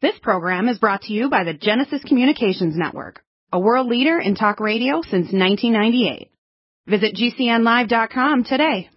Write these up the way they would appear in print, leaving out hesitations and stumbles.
This program is brought to you by the Genesis Communications Network, a world leader in talk radio since 1998. Visit GCNlive.com today.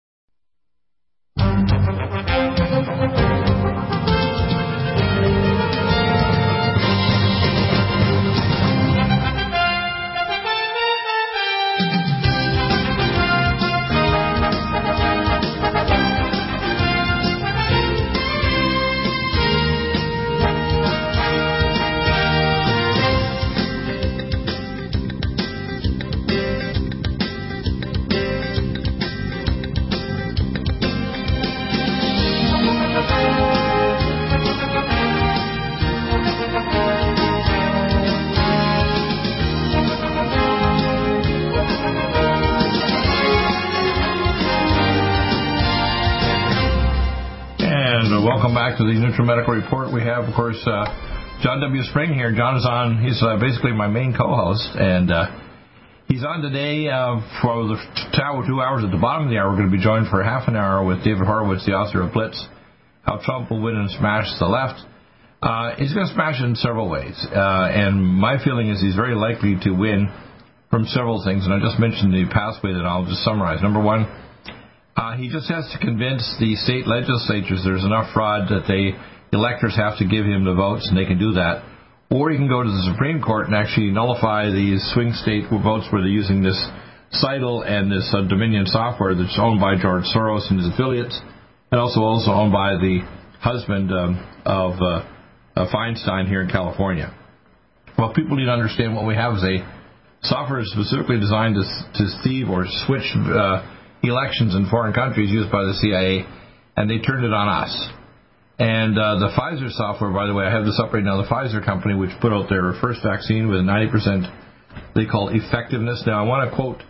Welcome back to the NutriMedical Report. We have, of course, John W. Spring here. John is on. He's basically my main co-host, and he's on today for the 2 hours. At the bottom of the hour, we're going to be joined for half an hour with David Horowitz, the author of Blitz, How Trump Will Win and Smash the Left. He's going to smash it in several ways, and my feeling is he's very likely to win from several things, and I just mentioned the pathway that I'll just summarize. Number one, he just has to convince the state legislatures there's enough fraud that the electors have to give him the votes, and they can do that. Or he can go to the Supreme Court and actually nullify these swing state votes where they're using this Seidel and this Dominion software that's owned by George Soros and his affiliates, and also owned by the husband of Feinstein here in California. Well, people need to understand what we have is a software specifically designed to thieve or switch elections in foreign countries used by the CIA, and they turned it on us. And the Pfizer software, by the way, I have this up right now, the Pfizer company, which put out their first vaccine with a 90% they call effectiveness. Now, I want to quote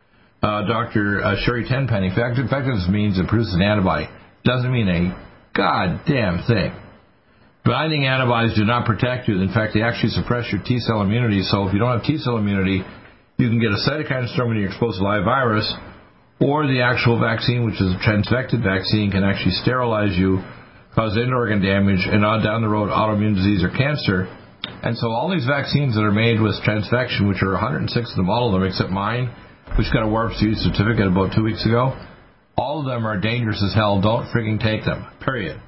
Dr. Sherry Tenpenny. Effectiveness means it produces an antibody. It doesn't mean a goddamn thing. Binding antibodies do not protect you. In fact, they actually suppress your T-cell immunity. So if you don't have T-cell immunity, you can get a cytokine storm when you're exposed to live virus, or the actual vaccine, which is a transvected vaccine, can actually sterilize you, cause end organ damage, and on down the road autoimmune disease or cancer. And so all these vaccines that are made with transfection, which are 106 of them, all of them except mine, which got a warp speed certificate about 2 weeks ago, all of them are dangerous as hell. Don't freaking take them, period.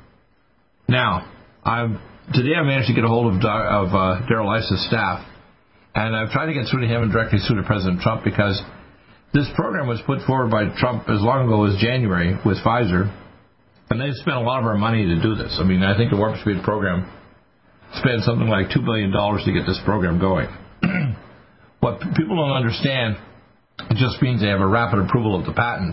Now, today I managed to get a hold of Darrell Iss's staff, and I've tried to get through to him and directly through to President Trump, because this program was put forward by Trump as long ago as January with Pfizer, and they've spent a lot of our money to do this. I mean, I think the Warp Speed program spent something like $2 billion to get this program going. What people don't understand, it just means they have a rapid approval of the patent.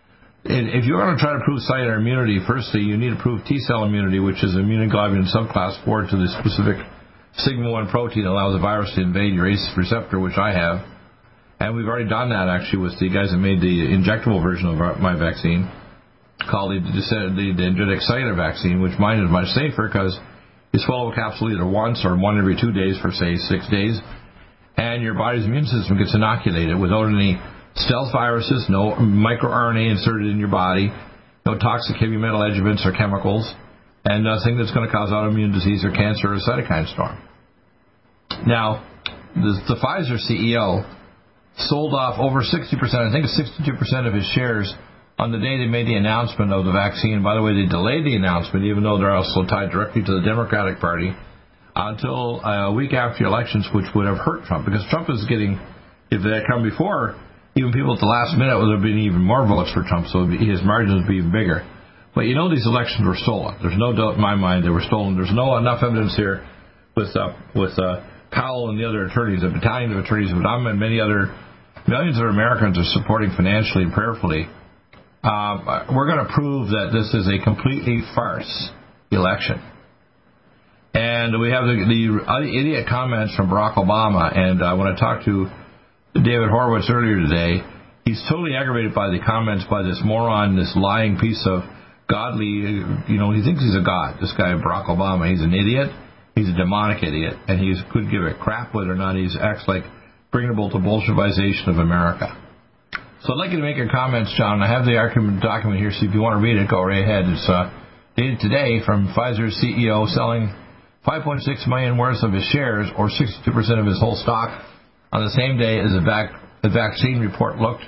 If you're going to try to prove cellular immunity, firstly, you need to prove T-cell immunity, which is immunoglobulin subclass 4 to the specific sigma-1 protein that allows the virus to invade your ACE receptor, which I have. And we've already done that, actually, with the guys that made the injectable version of my vaccine, called the dendritic cellular vaccine, which mine is much safer because you swallow a capsule either once or one every 2 days for, say, 6 days, and your body's immune system gets inoculated without any stealth viruses, no microRNA inserted in your body, no toxic heavy metal adjuvants or chemicals, and nothing that's going to cause autoimmune disease or cancer or a cytokine storm. Now, the Pfizer CEO sold off over 60%, I think it's 62% of his shares on the day they made the announcement of the vaccine. By the way, they delayed the announcement, even though they're also tied directly to the Democratic Party, until a week after the elections, which would have hurt Trump, because Trump is getting, if they had come before, even people at the last minute would have been even more votes for Trump, so his margins would be even bigger. But you know these elections were stolen. There's no doubt in my mind they were stolen. There's enough evidence here with Powell and the other attorneys, the battalion of attorneys, and many other millions of Americans are supporting financially and prayerfully. We're going to prove that this is a completely farce election. And we have the idiot comments from Barack Obama, and when I talked to David Horowitz earlier today, he's totally aggravated by the comments by this moron, this lying piece of godly, he thinks he's a god, this guy Barack Obama. He's an idiot. He's a demonic idiot, and he could give a crap whether or not he acts like bringable to Bolshevization of America. So I'd like you to make your comments, John. I have the document here, so if you want to read it, go right ahead. It's dated today from Pfizer's CEO selling $5.6 million worth of his shares, or 62% of his whole stock, on the same day as the vaccine report looked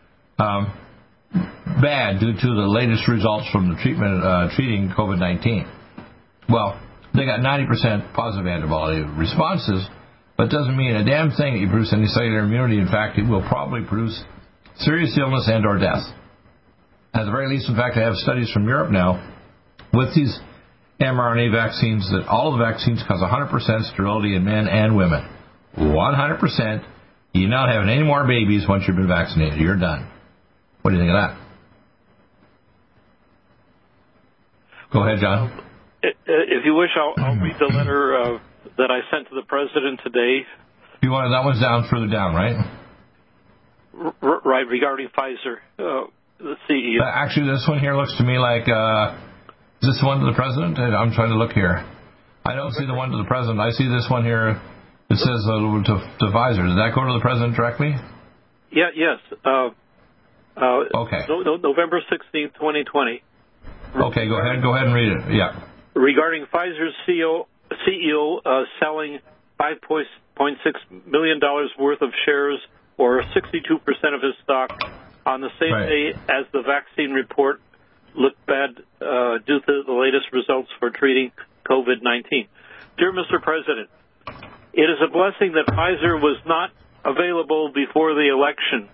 bad due to the latest results from the treating COVID-19. Well, they got 90% positive antibody responses, but it doesn't mean a damn thing that you produce any cellular immunity. In fact, it will probably produce serious illness and or death. At the very least, in fact, I have studies from Europe now with these mRNA vaccines that all of the vaccines cause 100% sterility in men and women. 100%. You're not having any more babies once you've been vaccinated. You're done. What do you think of that? Go ahead, John. If you wish, I'll read the letter that I sent to the president today. You want that one's down further down, right? Right, regarding Pfizer, the CEO. Actually, this one here looks to me like, is this one to the president? I'm trying to look here. I don't see the one to the president. I see this one here. It says to Pfizer. Did that go to the president directly? Yeah. Yes. Okay. November 16th, 2020. Okay, go ahead and read it. Yeah. Regarding Pfizer's CEO selling $5.6 million worth of shares, or 62% of his stock, on the same day as the vaccine report looked bad due to the latest results for treating COVID-19. Dear Mr. President, it is a blessing that Pfizer was not available before the election.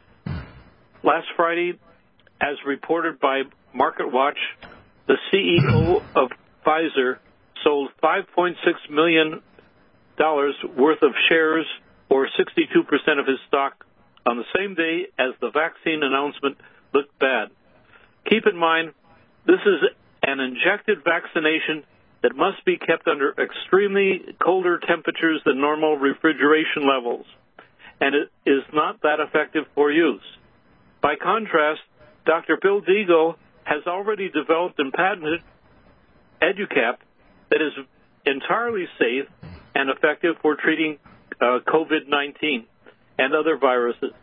Last Friday, as reported by MarketWatch, the CEO of Pfizer sold $5.6 million worth of shares, or 62% of his stock, on the same day as the vaccine announcement looked bad. Keep in mind, this is an injected vaccination that must be kept under extremely colder temperatures than normal refrigeration levels, and it is not that effective for use. By contrast, Dr. Bill Deagle has already developed and patented EduCap that is entirely safe and effective for treating COVID-19 and other viruses.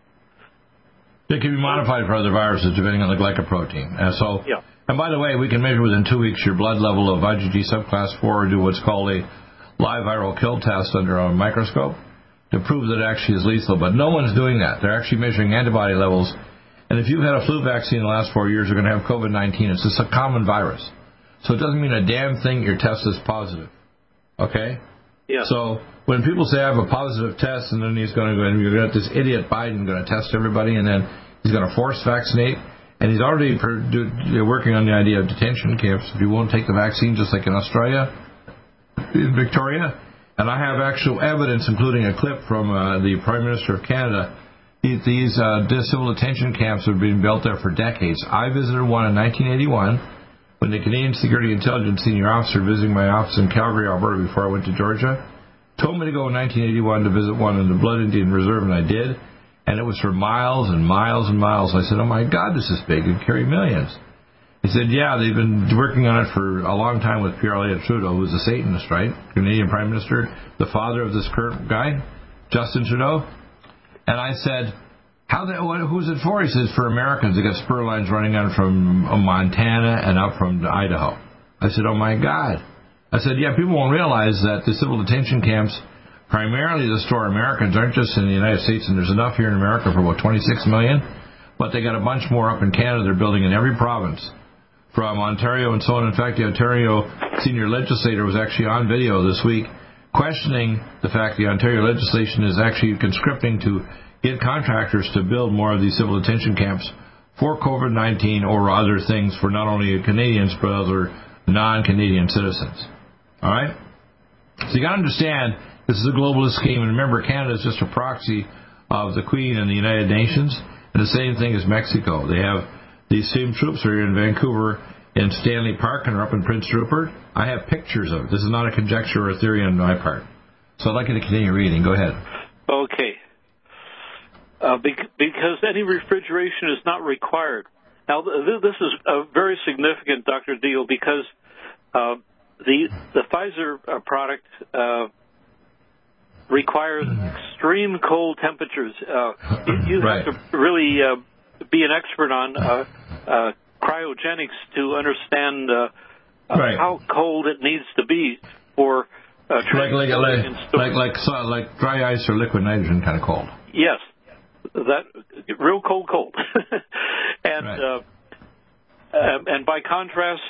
It can be modified for other viruses depending on the glycoprotein. And by the way, we can measure within 2 weeks your blood level of IgG subclass 4, or do what's called a live viral kill test under a microscope to prove that it actually is lethal. But no one's doing that. They're actually measuring antibody levels. And if you've had a flu vaccine in the last 4 years, you're going to have COVID-19. It's just a common virus. So it doesn't mean a damn thing your test is positive. Okay? Yeah. So when people say I have a positive test, and then he's going to go, and you're going to have this idiot Biden going to test everybody, and then he's going to force vaccinate, and he's already working on the idea of detention camps if you won't take the vaccine, just like in Australia, in Victoria. And I have actual evidence, including a clip from the Prime Minister of Canada. These civil detention camps have been built there for decades. I visited one in 1981 when the Canadian Security Intelligence Senior Officer visiting my office in Calgary, Alberta, before I went to Georgia, told me to go in 1981 to visit one in the Blood Indian Reserve, and I did. And it was for miles and miles and miles. I said, oh, my God, this is big. It carry millions. He said, yeah, they've been working on it for a long time with Pierre Elliott Trudeau, who's a Satanist, right? Canadian Prime Minister, the father of this current guy, Justin Trudeau. And I said, who's it for? He says, for Americans. They got spur lines running on from Montana and up from Idaho. I said, oh, my God. I said, yeah, people won't realize that the civil detention camps, primarily to store Americans, aren't just in the United States, and there's enough here in America for about 26 million, but they got a bunch more up in Canada. They're building in every province, from Ontario and so on. In fact, the Ontario senior legislator was actually on video this week questioning the fact the Ontario legislation is actually conscripting to get contractors to build more of these civil detention camps for COVID-19 or other things for not only Canadians but other non-Canadian citizens. All right? So you got to understand, this is a globalist scheme, and remember, Canada is just a proxy of the Queen and the United Nations, and the same thing as Mexico. They have these same troops are in Vancouver, in Stanley Park, and are up in Prince Rupert. I have pictures of it. This is not a conjecture or a theory on my part. So I'd like you to continue reading. Go ahead. Okay. Because any refrigeration is not required. Now, this is very significant, Dr. Deal, because the Pfizer product requires extreme cold temperatures. You right. have to really be an expert on cryogenics to understand right. how cold it needs to be for like dry ice or liquid nitrogen kind of cold. Yes, that real cold. And right. And by contrast,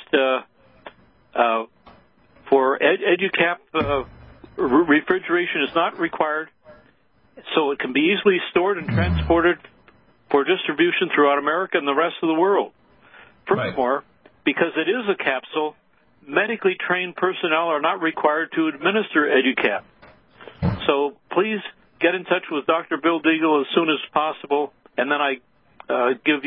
for EduCap, refrigeration is not required, so it can be easily stored and transported for distribution throughout America and the rest of the world. Furthermore, because it is a capsule, medically trained personnel are not required to administer EduCap. So please get in touch with Dr. Bill Deagle as soon as possible, and then I give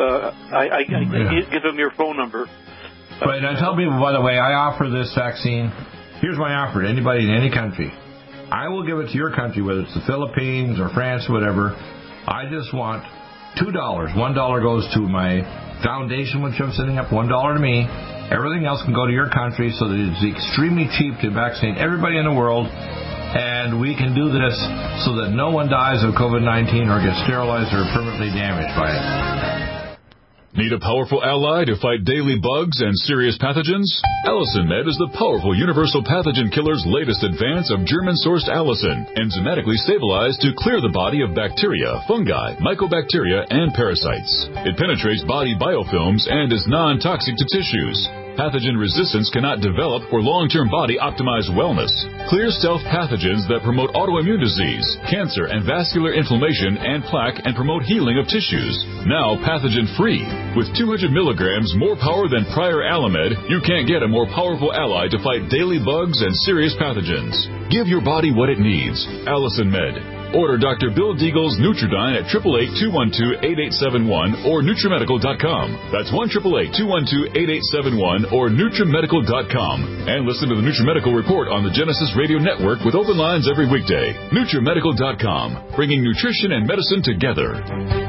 him your phone number. Right, and I tell people, by the way, I offer this vaccine. Here's my offer to anybody in any country. I will give it to your country, whether it's the Philippines or France or whatever. I just want $2. $1 goes to my foundation, which I'm setting up, $1 to me. Everything else can go to your country so that it's extremely cheap to vaccinate everybody in the world. And we can do this so that no one dies of COVID-19 or gets sterilized or permanently damaged by it. Need a powerful ally to fight daily bugs and serious pathogens? Allicin Med is the powerful universal pathogen killer's latest advance of German-sourced allicin, enzymatically stabilized to clear the body of bacteria, fungi, mycobacteria, and parasites. It penetrates body biofilms and is non-toxic to tissues. Pathogen resistance cannot develop for long-term body-optimized wellness. Clear stealth pathogens that promote autoimmune disease, cancer, and vascular inflammation and plaque and promote healing of tissues. Now pathogen-free. With 200 milligrams more power than prior Alamed, you can't get a more powerful ally to fight daily bugs and serious pathogens. Give your body what it needs. Allicin Med. Order Dr. Bill Deagle's Nutridyne at 888-212-8871 or NutriMedical.com. That's 1-888-212-8871 or NutriMedical.com. And listen to the NutriMedical Report on the Genesis Radio Network with open lines every weekday. NutriMedical.com, bringing nutrition and medicine together.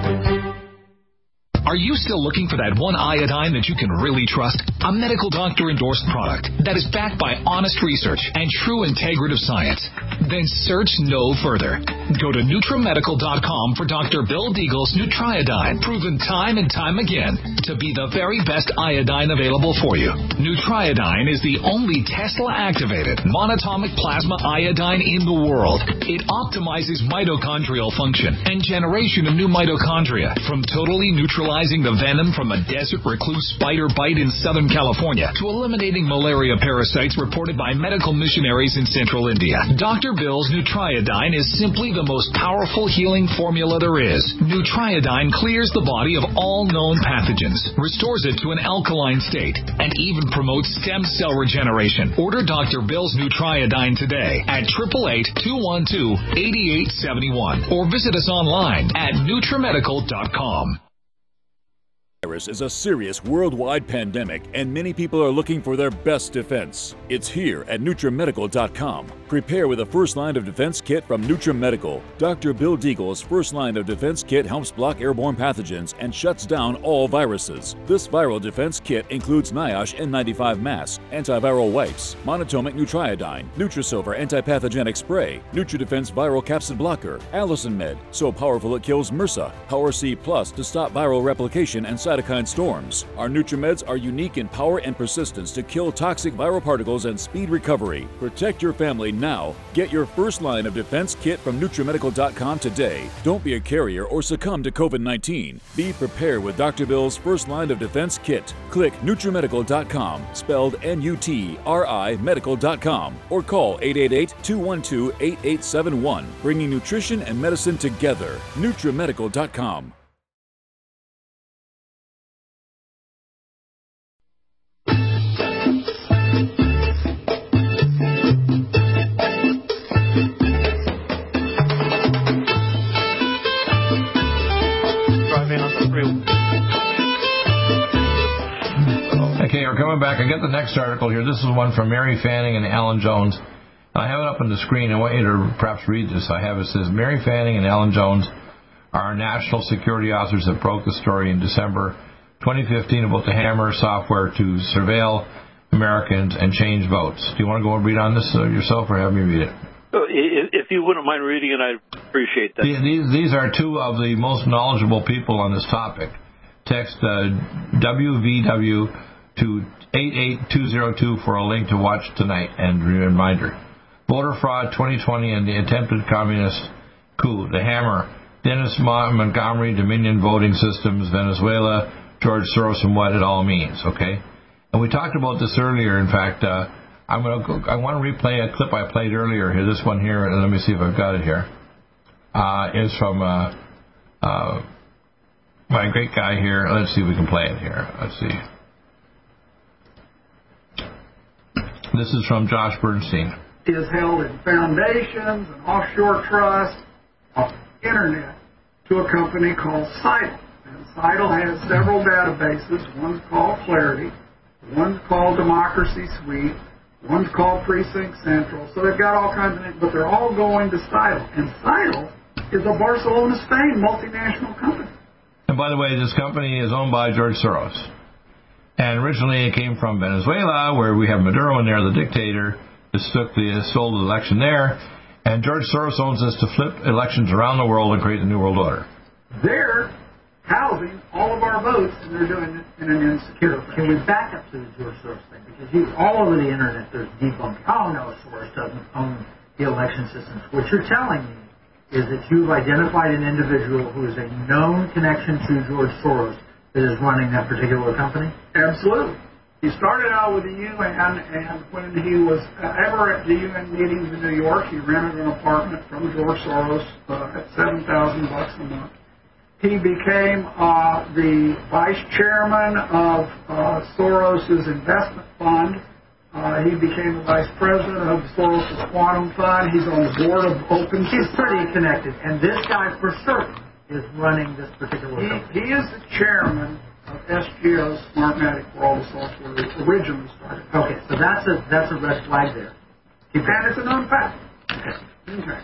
Are you still looking for that one iodine that you can really trust? A medical doctor-endorsed product that is backed by honest research and true integrative science? Then search no further. Go to NutriMedical.com for Dr. Bill Deagle's Nutriodine, proven time and time again to be the very best iodine available for you. Nutriodine is the only Tesla-activated monatomic plasma iodine in the world. It optimizes mitochondrial function and generation of new mitochondria from totally neutralizing the venom from a desert recluse spider bite in Southern California to eliminating malaria parasites reported by medical missionaries in Central India. Dr. Bill's Nutriodine is simply the most powerful healing formula there is. Nutriodine clears the body of all known pathogens, restores it to an alkaline state, and even promotes stem cell regeneration. Order Dr. Bill's Nutriodine today at 888-212-8871 or visit us online at NutriMedical.com. Virus is a serious worldwide pandemic, and many people are looking for their best defense. It's here at NutriMedical.com. Prepare with a first line of defense kit from NutriMedical. Dr. Bill Deagle's first line of defense kit helps block airborne pathogens and shuts down all viruses. This viral defense kit includes NIOSH N95 mask, antiviral wipes, monatomic Nutriodine, Nutrisilver antipathogenic spray, NutriDefense viral capsid blocker, Allicin Med, so powerful it kills MRSA, Power C Plus to stop viral replication and cytokine storms. Our NutriMeds are unique in power and persistence to kill toxic viral particles and speed recovery. Protect your family now. Get your first line of defense kit from NutriMedical.com today. Don't be a carrier or succumb to COVID-19. Be prepared with Dr. Bill's first line of defense kit. Click NutriMedical.com, spelled N-U-T-R-I Medical.com, or call 888-212-8871, bringing nutrition and medicine together. NutriMedical.com. Okay, we're coming back. I got the next article here. This is one from Mary Fanning and Alan Jones. I have it up on the screen. I want you to perhaps read this. It says, Mary Fanning and Alan Jones are national security officers that broke the story in December 2015 about the Hammer software to surveil Americans and change votes. Do you want to go and read on this yourself, or have me read it? If you wouldn't mind reading it, I'd appreciate that. These are two of the most knowledgeable people on this topic. Text WVW to 88202 for a link to watch tonight and reminder. voter fraud 2020 and the attempted communist coup, the hammer, Dennis Montgomery, Dominion voting systems, Venezuela, George Soros, and what it all means, okay? And we talked about this earlier. In fact, I want to replay a clip I played earlier here. This one here, let me see if I've got it here. Is from my great guy here. Let's see if we can play it here. Let's see. This is from Josh Bernstein. Is held in foundations and offshore trusts on the internet to a company called Seidel. And Seidel has several databases. One's called Clarity, one's called Democracy Suite, one's called Precinct Central. So they've got all kinds of things, but they're all going to Seidel. And Seidel is a Barcelona, Spain multinational company. And by the way, this company is owned by George Soros. And originally it came from Venezuela, where we have Maduro in there, the dictator, that stole the election there. And George Soros owns this to flip elections around the world and create the New World Order. They're housing all of our votes, and they're doing it in an insecure way. Can we back up to the George Soros thing? Because all over the internet there's debunking. Oh, no, Soros doesn't own the election systems. What you're telling me is that you've identified an individual who is a known connection to George Soros that is running that particular company? Absolutely. He started out with the UN, and when he was ever at the UN meetings in New York, he rented an apartment from George Soros at $7,000 a month. He became the vice chairman of Soros's investment fund. He became the vice president of Soros's quantum fund. He's on the board of Open Society. He's pretty connected, and this guy for certain is running this particular company. He is the chairman of SGO Smartmatic, where all the software originally started. Okay, so that's a red flag there. And it's a known fact. Okay.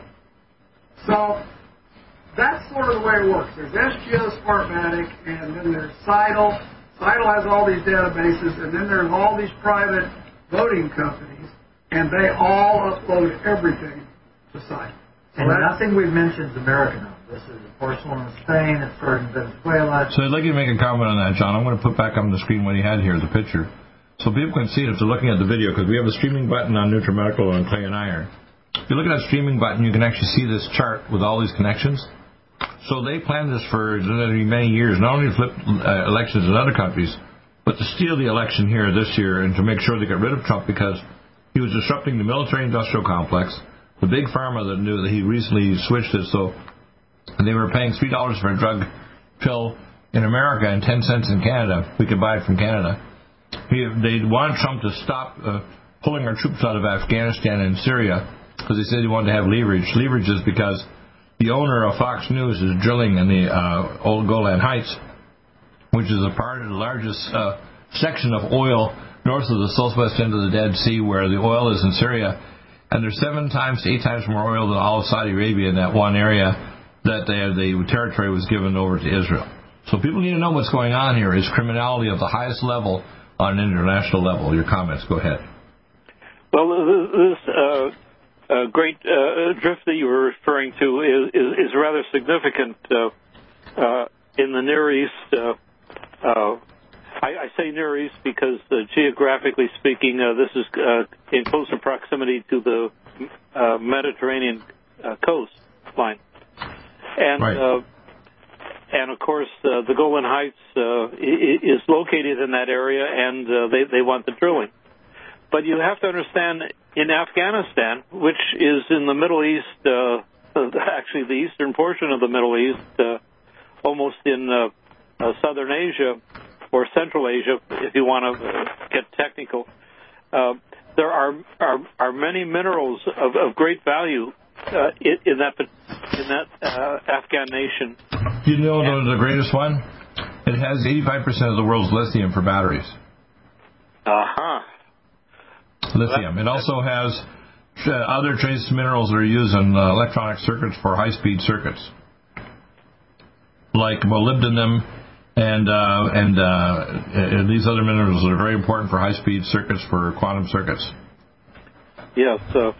So that's sort of the way it works. There's SGO Smartmatic, and then there's Seidel. Seidel has all these databases, and then there's all these private voting companies, and they all upload everything to Seidel. And nothing we've mentioned is American. This is Barcelona, Spain. It's started in Venezuela. So I'd like you to make a comment on that, John. I'm going to put back on the screen what he had here, the picture, so people can see it if they're looking at the video, because we have a streaming button on NutriMedical and Clay and Iron. If you look at that streaming button, you can actually see this chart with all these connections. So they planned this for many years, not only to flip elections in other countries, but to steal the election here this year and to make sure they got rid of Trump, because he was disrupting the military-industrial complex. The big pharma that knew that he recently switched it, so they were paying $3 for a drug pill in America and 10 cents in Canada. We could buy it from Canada. They wanted Trump to stop pulling our troops out of Afghanistan and Syria because they said he wanted to have leverage. Leverage is because the owner of Fox News is drilling in the old Golan Heights, which is a part of the largest section of oil north of the southwest end of the Dead Sea, where the oil is in Syria. And there's 7 times to 8 times more oil than all of Saudi Arabia in that one area that the territory was given over to Israel. So people need to know what's going on here. Is criminality of the highest level on an international level. Your comments, go ahead. Well, this great drift that you were referring to is rather significant in the Near East. I say Near East because geographically speaking, this is in closer proximity to the Mediterranean coastline. And right. And of course, the Golan Heights is located in that area, and they want the drilling. But you have to understand, in Afghanistan, which is in the Middle East, actually the eastern portion of the Middle East, almost in southern Asia or Central Asia, if you want to get technical, there are many minerals of great value in that Afghan nation. You know the greatest one? It has 85% of the world's lithium for batteries. Lithium. It also has other trace minerals that are used in electronic circuits for high-speed circuits, like molybdenum and these other minerals that are very important for high-speed circuits for quantum circuits. Yes.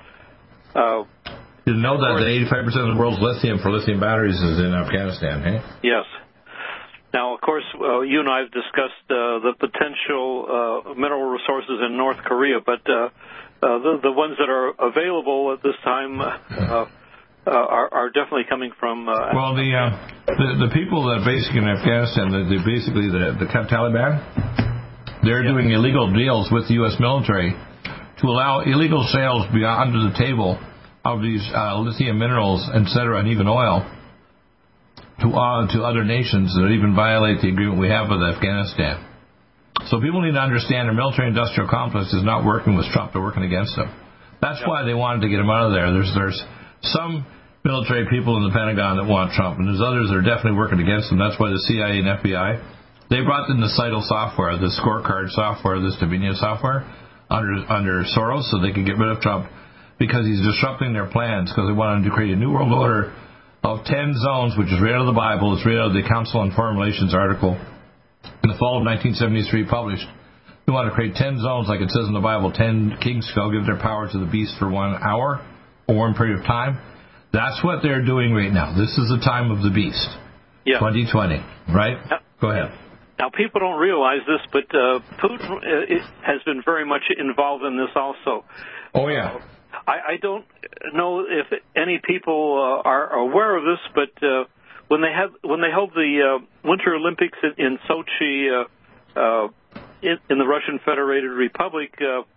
You know that 85% of the world's lithium for lithium batteries is in Afghanistan, hey? Yes. Now, of course, you and I have discussed the potential mineral resources in North Korea, but the ones that are available at this time are definitely coming from. Well, the people that basically in Afghanistan, the Taliban, they're doing illegal deals with the U.S. military to allow illegal sales beyond under the table of these lithium minerals, etc., and even oil to other nations that even violate the agreement we have with Afghanistan. So people need to understand the military-industrial complex is not working with Trump; they're working against him. That's why they wanted to get him out of there. There's some military people in the Pentagon that want Trump, and there's others that are definitely working against him. That's why the CIA and FBI, they brought in the CITL software, the scorecard software, this Dominion software, under Soros, so they could get rid of Trump, because he's disrupting their plans, because they wanted to create a new world order of 10 zones, which is right out of the Bible. It's right out of the Council on Foreign Relations article in the fall of 1973 published. They want to create 10 zones, like it says in the Bible. 10 kings shall give their power to the beast for 1 hour or 1 period of time. That's what they're doing right now. This is the time of the beast. Yeah. 2020, right? Go ahead. Now, people don't realize this, but Putin has been very much involved in this also. Oh, yeah. I don't know if any people are aware of this, but when they held the Winter Olympics in Sochi in the Russian Federated Republic,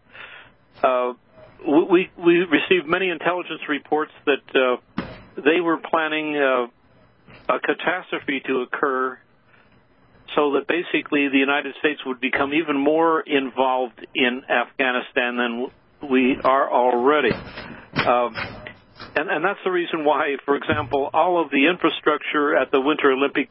we received many intelligence reports that they were planning a catastrophe to occur, so that basically the United States would become even more involved in Afghanistan than we are already. And that's the reason why, for example, all of the infrastructure at the Winter Olympic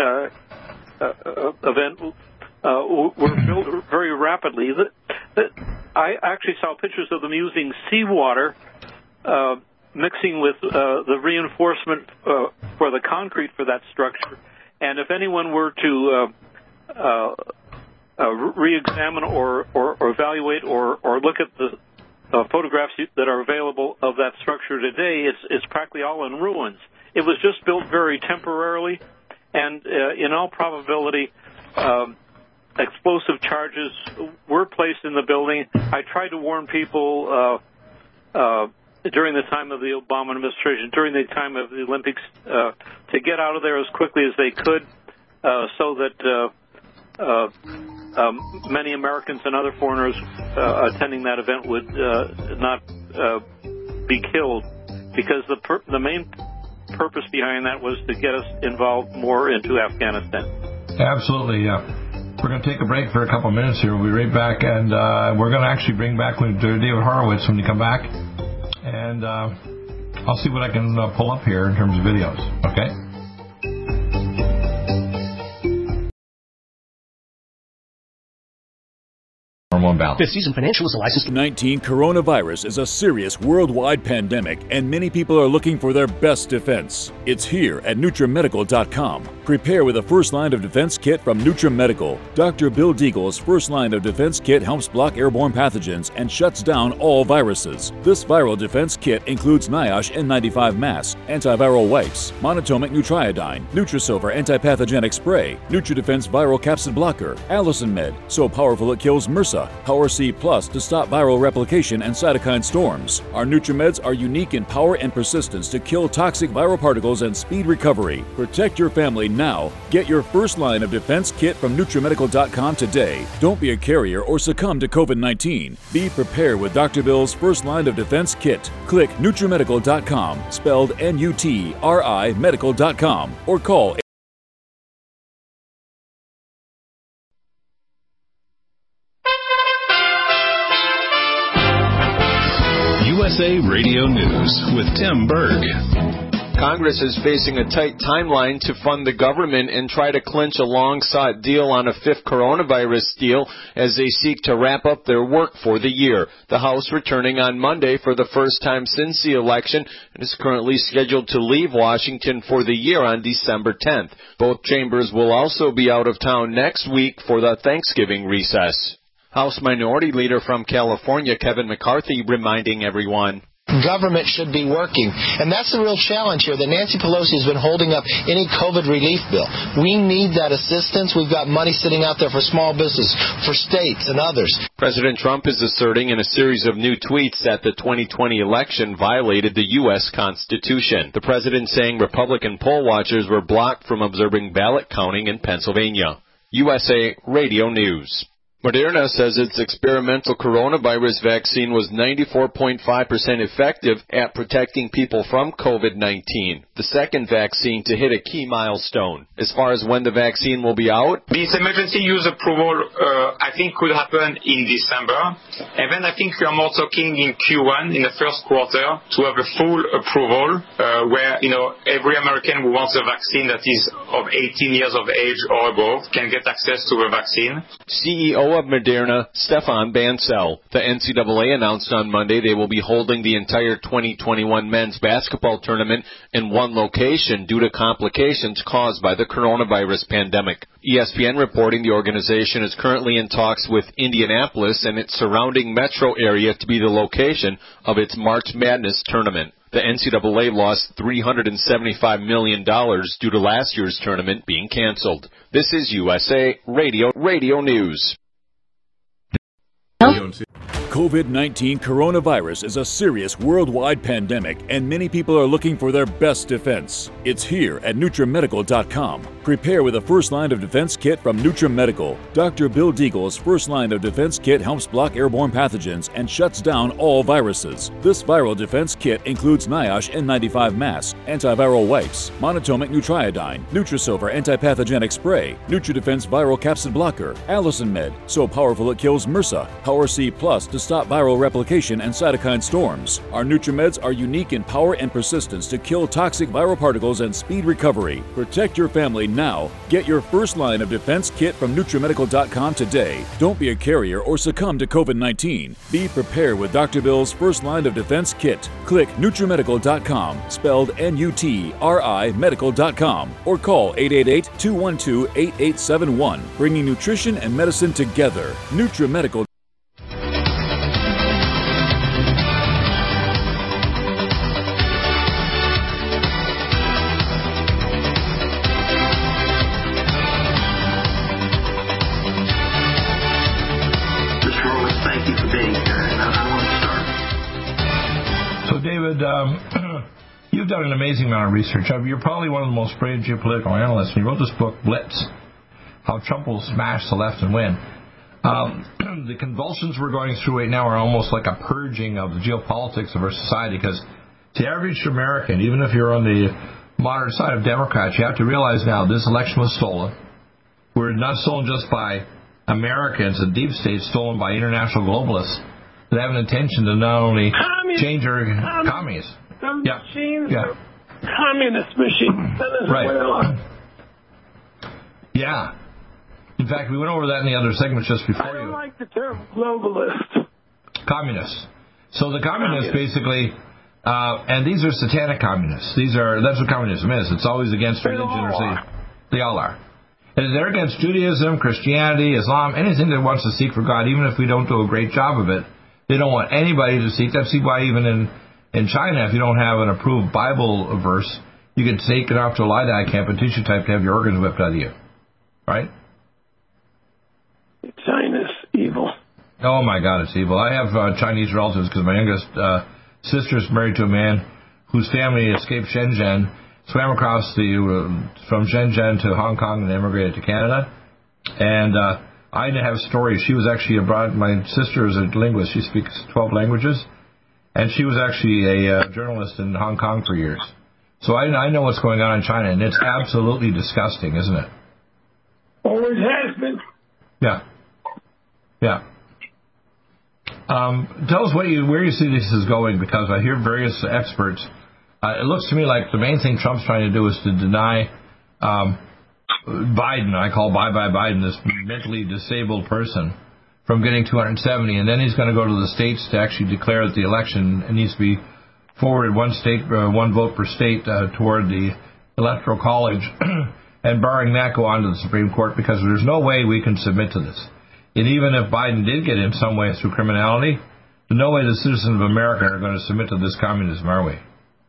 event were built very rapidly. I actually saw pictures of them using seawater mixing with the reinforcement for the concrete for that structure. And if anyone were to re-examine or evaluate or look at the photographs that are available of that structure today, it's practically all in ruins. It was just built very temporarily, and in all probability, explosive charges were placed in the building. I tried to warn people during the time of the Obama administration, during the time of the Olympics, to get out of there as quickly as they could, so that many Americans and other foreigners attending that event would not be killed, because the main purpose behind that was to get us involved more into Afghanistan. Absolutely, yeah. We're going to take a break for a couple of minutes here. We'll be right back, and we're going to actually bring back David Horowitz when you come back, and I'll see what I can pull up here in terms of videos, okay? Fifth Season Financial is a licensed. COVID-19 coronavirus is a serious worldwide pandemic, and many people are looking for their best defense. It's here at NutriMedical.com. Prepare with a first line of defense kit from NutriMedical. Dr. Bill Deagle's first line of defense kit helps block airborne pathogens and shuts down all viruses. This viral defense kit includes NIOSH N95 mask, antiviral wipes, monotomic Nutriodine, Nutrisilver antipathogenic spray, NutriDefense viral capsid blocker, Allison Med, so powerful it kills MRSA, Power C Plus to stop viral replication and cytokine storms. Our NutriMeds are unique in power and persistence to kill toxic viral particles and speed recovery. Protect your family now. Get your first line of defense kit from NutriMedical.com today. Don't be a carrier or succumb to COVID-19. Be prepared with Dr. Bill's first line of defense kit. Click NutriMedical.com, spelled N-U-T-R-I medical.com, or call USA Radio News with Tim Berg. Congress is facing a tight timeline to fund the government and try to clinch a long-sought deal on a fifth coronavirus deal as they seek to wrap up their work for the year. The House returning on Monday for the first time since the election and is currently scheduled to leave Washington for the year on December 10th. Both chambers will also be out of town next week for the Thanksgiving recess. House Minority Leader from California, Kevin McCarthy, reminding everyone. government should be working. And that's the real challenge here, that Nancy Pelosi has been holding up any COVID relief bill. We need that assistance. We've got money sitting out there for small business, for states and others. President Trump is asserting in a series of new tweets that the 2020 election violated the U.S. Constitution. The president saying Republican poll watchers were blocked from observing ballot counting in Pennsylvania. USA Radio News. Moderna says its experimental coronavirus vaccine was 94.5% effective at protecting people from COVID-19, the second vaccine to hit a key milestone. As far as when the vaccine will be out, this emergency use approval, I think, could happen in December. And then I think we are more talking in Q1, in the first quarter, to have a full approval where, every American who wants a vaccine that is of 18 years of age or above can get access to the vaccine. CEO of Moderna, Stefan Bancel. The NCAA announced on Monday they will be holding the entire 2021 men's basketball tournament in one location due to complications caused by the coronavirus pandemic. ESPN reporting the organization is currently in talks with Indianapolis and its surrounding metro area to be the location of its March Madness tournament. The NCAA lost $375 million due to last year's tournament being canceled. This is USA Radio News. COVID-19 coronavirus is a serious worldwide pandemic, and many people are looking for their best defense. It's here at NutriMedical.com. Prepare with a first line of defense kit from NutriMedical. Dr. Bill Deagle's first line of defense kit helps block airborne pathogens and shuts down all viruses. This viral defense kit includes NIOSH N95 mask, antiviral wipes, monatomic Nutriodine, Nutrisilver antipathogenic spray, NutriDefense viral capsid blocker, Allison Med, so powerful it kills MRSA, Power C Plus to stop viral replication and cytokine storms. Our NutriMeds are unique in power and persistence to kill toxic viral particles and speed recovery. Protect your family now. Get your first line of defense kit from NutriMedical.com today. Don't be a carrier or succumb to COVID-19. Be prepared with Dr. Bill's first line of defense kit. Click NutriMedical.com, spelled N-U-T-R-I Medical.com, or call 888-212-8871, bringing nutrition and medicine together. NutriMedical. You've done an amazing amount of research. You're probably one of the most brilliant geopolitical analysts. You wrote this book, Blitz, How Trump Will Smash the Left and Win. The convulsions we're going through right now are almost like a purging of the geopolitics of our society, because the average American, even if you're on the moderate side of Democrats, you have to realize now this election was stolen. We're not stolen just by Americans, the deep state, stolen by international globalists that have an intention to not only change our commies. Communist machine. Right. Yeah. In fact, we went over that in the other segments just before you. I don't like the term globalist. Communists. So the communists basically, and these are satanic communists. That's what communism is. It's always against religion or they all are. And they're against Judaism, Christianity, Islam, anything that wants to seek for God, even if we don't do a great job of it. They don't want anybody to seek. That's why even in China, if you don't have an approved Bible verse, you can take it off to a lie-dye camp and teach you type to have your organs whipped out of you. Right? China's evil. Oh, my God, it's evil. I have Chinese relatives because my youngest sister's married to a man whose family escaped Shenzhen, swam across from Shenzhen to Hong Kong and immigrated to Canada. And I have stories. She was actually abroad. My sister is a linguist. She speaks 12 languages. And she was actually a journalist in Hong Kong for years. So I know what's going on in China, and it's absolutely disgusting, isn't it? Always has been. Yeah. Tell us where you see this is going, because I hear various experts. It looks to me like the main thing Trump's trying to do is to deny Biden. I call Biden this mentally disabled person from getting 270, and then he's going to go to the states to actually declare that the election needs to be forwarded one vote per state toward the Electoral College, and barring that, go on to the Supreme Court, because there's no way we can submit to this. And even if Biden did get in some way through criminality, no way the citizens of America are going to submit to this communism, are we?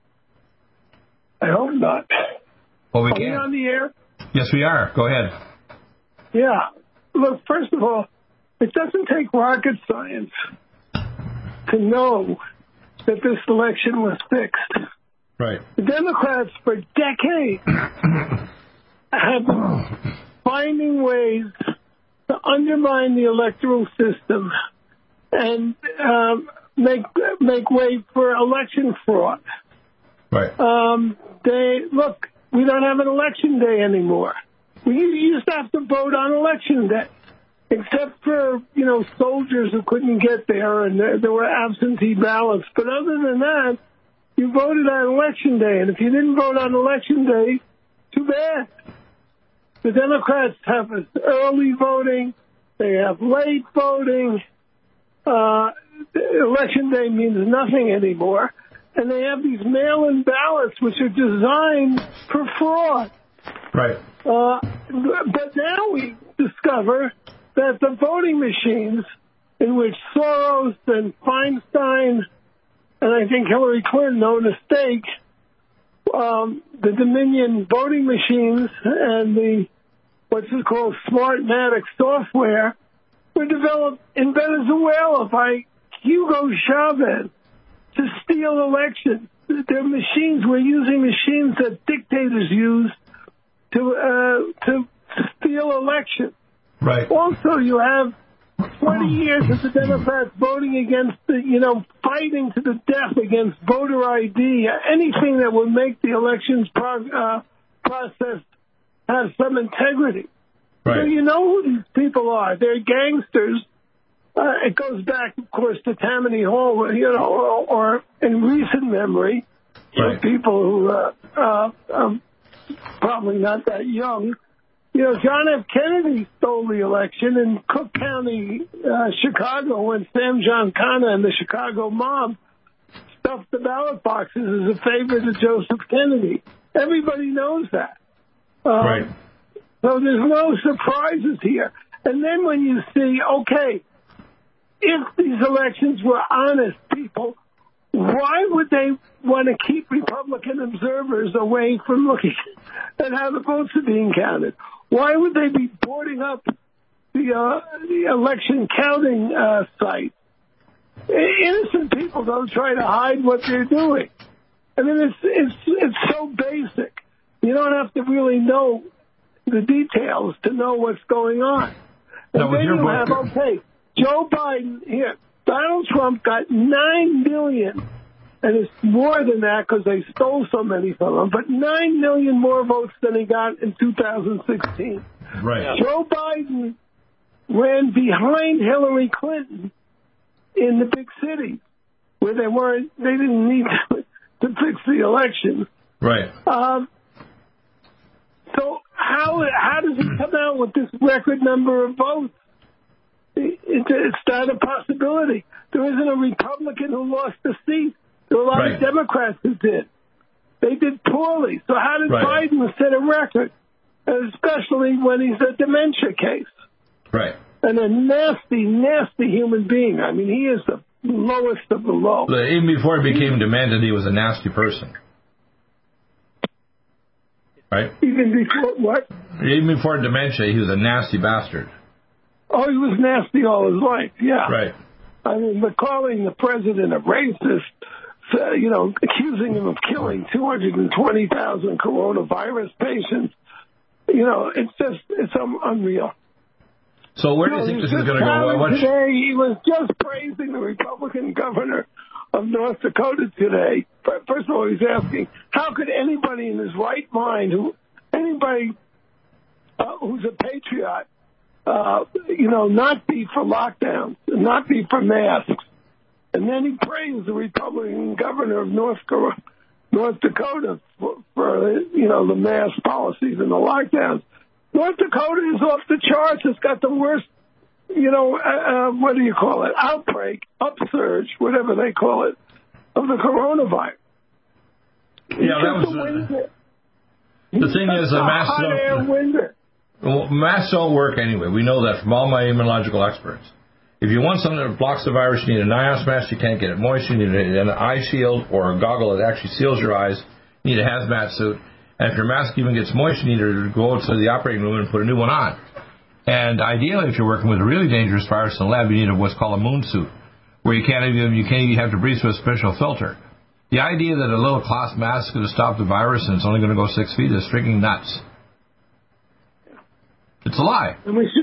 I hope not. Well, we Are can. we on the air? Yes, we are. Go ahead. Yeah. Look, first of all, it doesn't take rocket science to know that this election was fixed. Right. The Democrats, for decades, have been finding ways to undermine the electoral system and make way for election fraud. Right. Look, we don't have an election day anymore. We used to have to vote on election day, except for, soldiers who couldn't get there, and there were absentee ballots. But other than that, you voted on election day, and if you didn't vote on election day, too bad. The Democrats have early voting. They have late voting. Election day means nothing anymore. And they have these mail-in ballots, which are designed for fraud. Right. But now we discover that the voting machines in which Soros and Feinstein and I think Hillary Clinton owned a stake, the Dominion voting machines and the what's it called Smartmatic software were developed in Venezuela by Hugo Chavez to steal elections. Their machines were using machines that dictators use to steal elections. Right. Also, you have 20 years of the Democrats voting against fighting to the death against voter ID, anything that would make the elections process have some integrity. Right. So you know who these people are. They're gangsters. It goes back, of course, to Tammany Hall, or in recent memory, right. People who are probably not that young. John F. Kennedy stole the election in Cook County, Chicago, when Sam Giancana and the Chicago mob stuffed the ballot boxes as a favor to Joseph Kennedy. Everybody knows that. Right. So there's no surprises here. And then when you see, okay, if these elections were honest, people, why would they want to keep Republican observers away from looking at how the votes are being counted? Why would they be boarding up the election counting site? Innocent people don't try to hide what they're doing. I mean, it's so basic. You don't have to really know the details to know what's going on. And then you have, Joe Biden here. Donald Trump got 9 million, and it's more than that because they stole so many from him, but 9 million more votes than he got in 2016. Right. Joe Biden ran behind Hillary Clinton in the big cities where they didn't need to fix the election. Right. So how does he come out with this record number of votes? It's not a possibility. There isn't a Republican who lost a seat. There were a lot of Democrats who did. They did poorly. So how did Biden set a record? Especially when he's a dementia case. Right. And a nasty, nasty human being. I mean, he is the lowest of the low. Even before he became demented, he was a nasty person. Right? Even before what? Even before dementia, he was a nasty bastard. Oh, he was nasty all his life, yeah. Right. I mean, but calling the president a racist, accusing him of killing 220,000 coronavirus patients, it's unreal. So where do you think this is going to go? Today, he was just praising the Republican governor of North Dakota today. First of all, he's asking, how could anybody in his right mind, who's a patriot, not be for lockdowns, and not be for masks? And then he praised the Republican governor of North Dakota for the mask policies and the lockdowns. North Dakota is off the charts. It's got the worst, what do you call it? Outbreak, upsurge, whatever they call it, of the coronavirus. Yeah, that was the thing is, masks don't work anyway. We know that from all my immunological experts. If you want something that blocks the virus, you need a NIOS mask. You can't get it moist. You need an eye shield or a goggle that actually seals your eyes. You need a hazmat suit. And if your mask even gets moist, you need to go to the operating room and put a new one on. And ideally, if you're working with a really dangerous virus in the lab, you need what's called a moon suit, where you can't even have to breathe through a special filter. The idea that a little cloth mask is going to stop the virus and it's only going to go 6 feet is freaking nuts. It's a lie. And we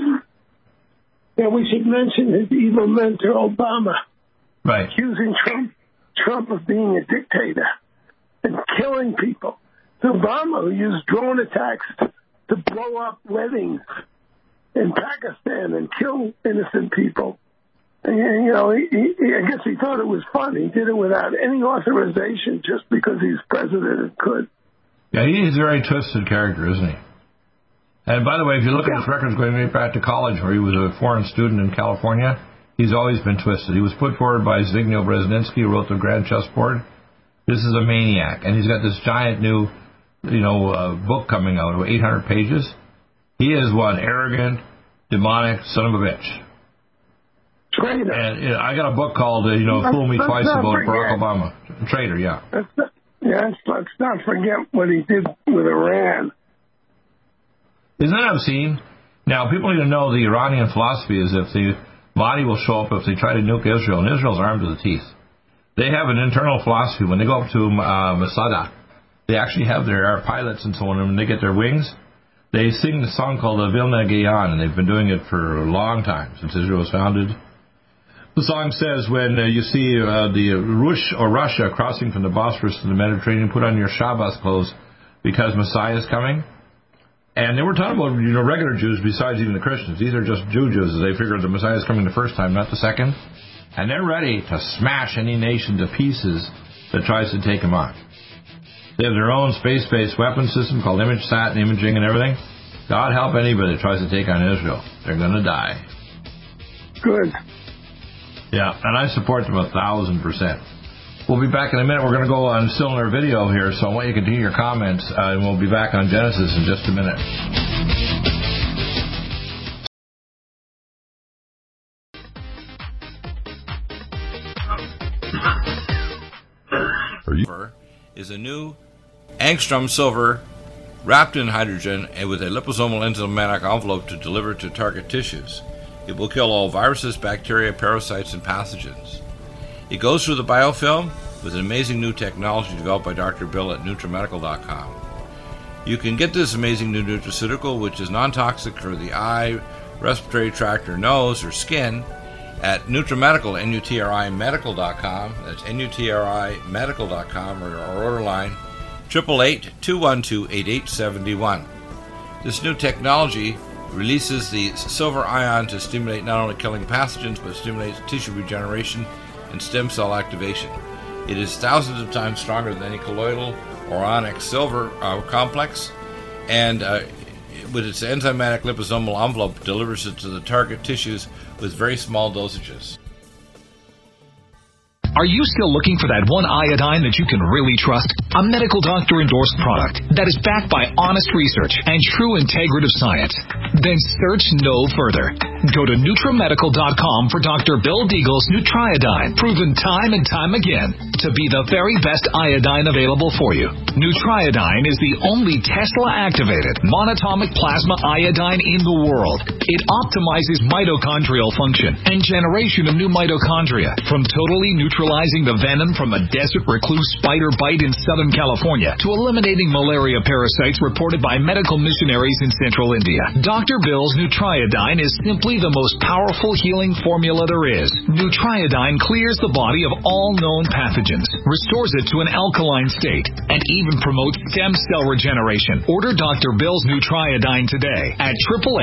should mention his evil mentor, Obama. Right. Accusing Trump of being a dictator and killing people. Obama, who used drone attacks to blow up weddings in Pakistan and kill innocent people. And, I guess he thought it was fun. He did it without any authorization just because he's president and could. Yeah, he's a very twisted character, isn't he? And by the way, if you look at his records going right back to college, where he was a foreign student in California, he's always been twisted. He was put forward by Zbigniew Brzezinski, who wrote the Grand Chessboard. This is a maniac, and he's got this giant new, book coming out of 800 pages. He is one arrogant, demonic son of a bitch. Traitor. And I got a book called, Fool Me Twice about Barack Obama. Traitor, yeah. Let's not forget what he did with Iran. Isn't that obscene? Now, people need to know the Iranian philosophy is if the Mahdi will show up if they try to nuke Israel, and Israel's armed to the teeth. They have an internal philosophy. When they go up to Masada, they actually have their pilots and so on, and when they get their wings, they sing the song called the Vilna Gaon, and they've been doing it for a long time, since Israel was founded. The song says, when you see the Rush or Russia crossing from the Bosphorus to the Mediterranean, put on your Shabbos clothes because Messiah is coming. And they were talking about, regular Jews besides even the Christians. These are just Jews. They figured the Messiah is coming the first time, not the second. And they're ready to smash any nation to pieces that tries to take them on. They have their own space-based weapon system called ImageSat and imaging and everything. God help anybody that tries to take on Israel. They're going to die. Good. Yeah, and I support them 1,000%. We'll be back in a minute. We're going to go on still in our video here, so I want you to continue your comments, and we'll be back on Genesis in just a minute. Is a new angstrom silver wrapped in hydrogen and with a liposomal enzymatic envelope to deliver to target tissues. It will kill all viruses, bacteria, parasites, and pathogens. It goes through the biofilm with an amazing new technology developed by Dr. Bill at NutriMedical.com. You can get this amazing new nutraceutical, which is non-toxic for the eye, respiratory tract, or nose, or skin, at NutriMedical, NutriMedical.com. That's NutriMedical.com, or our order line, 888-212-8871. This new technology releases the silver ion to stimulate not only killing pathogens, but stimulates tissue regeneration and stem cell activation. It is thousands of times stronger than any colloidal or onyx silver complex, and with its enzymatic liposomal envelope, delivers it to the target tissues with very small dosages. Are you still looking for that one iodine that you can really trust? A medical doctor endorsed product that is backed by honest research and true integrative science? Then search no further. Go to NutriMedical.com for Dr. Bill Deagle's Nutriodine, proven time and time again to be the very best iodine available for you. Nutriodine is the only Tesla-activated monatomic plasma iodine in the world. It optimizes mitochondrial function and generation of new mitochondria, from totally neutralizing the venom from a desert recluse spider bite in Southern California to eliminating malaria parasites reported by medical missionaries in Central India. Dr. Bill's Nutriodine is simply the most powerful healing formula there is. Nutriodine clears the body of all known pathogens, restores it to an alkaline state, and even promotes stem cell regeneration. Order Dr. Bill's Nutriodine today at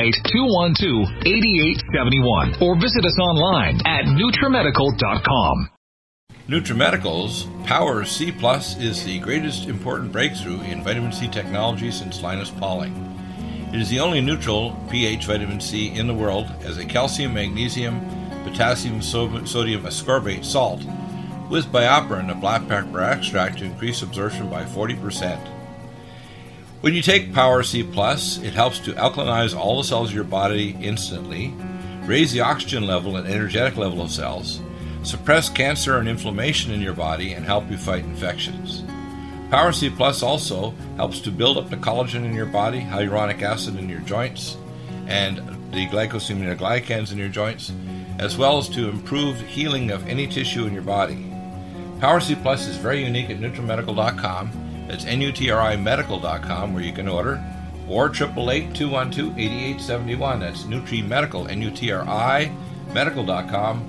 888-212-8871 or visit us online at NutriMedical.com. NutriMedical's Power C Plus is the greatest important breakthrough in vitamin C technology since Linus Pauling. It is the only neutral pH vitamin C in the world as a calcium, magnesium, potassium, sodium ascorbate salt with BioPerine, a black pepper extract, to increase absorption by 40%. When you take Power C Plus, it helps to alkalinize all the cells of your body instantly, raise the oxygen level and energetic level of cells, suppress cancer and inflammation in your body, and help you fight infections. Power C Plus also helps to build up the collagen in your body, hyaluronic acid in your joints, and the glycosaminoglycans in your joints, as well as to improve healing of any tissue in your body. Power C Plus is very unique at NutriMedical.com. That's NutriMedical.com, where you can order, or 888-212-8871. That's NutriMedical, NUTRI, medical.com.